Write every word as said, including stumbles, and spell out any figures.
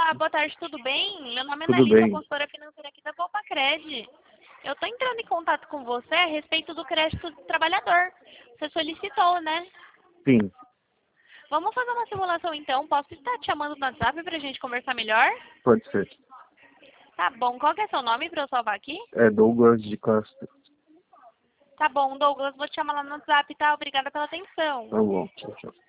Olá, boa tarde, tudo bem? Meu nome é Tudo Analisa, bem. consultora financeira aqui da Copacred. Eu estou entrando em contato com você a respeito do crédito do trabalhador. Você solicitou, né? Sim, Vamos fazer uma simulação então. Posso estar te chamando no WhatsApp para a gente conversar melhor? pode ser. Tá bom. Qual que é seu nome para eu salvar aqui? É Douglas de Castro. Tá bom, Douglas. Vou te chamar lá no WhatsApp, tá? Obrigada pela atenção. Tá bom, tchau, tchau.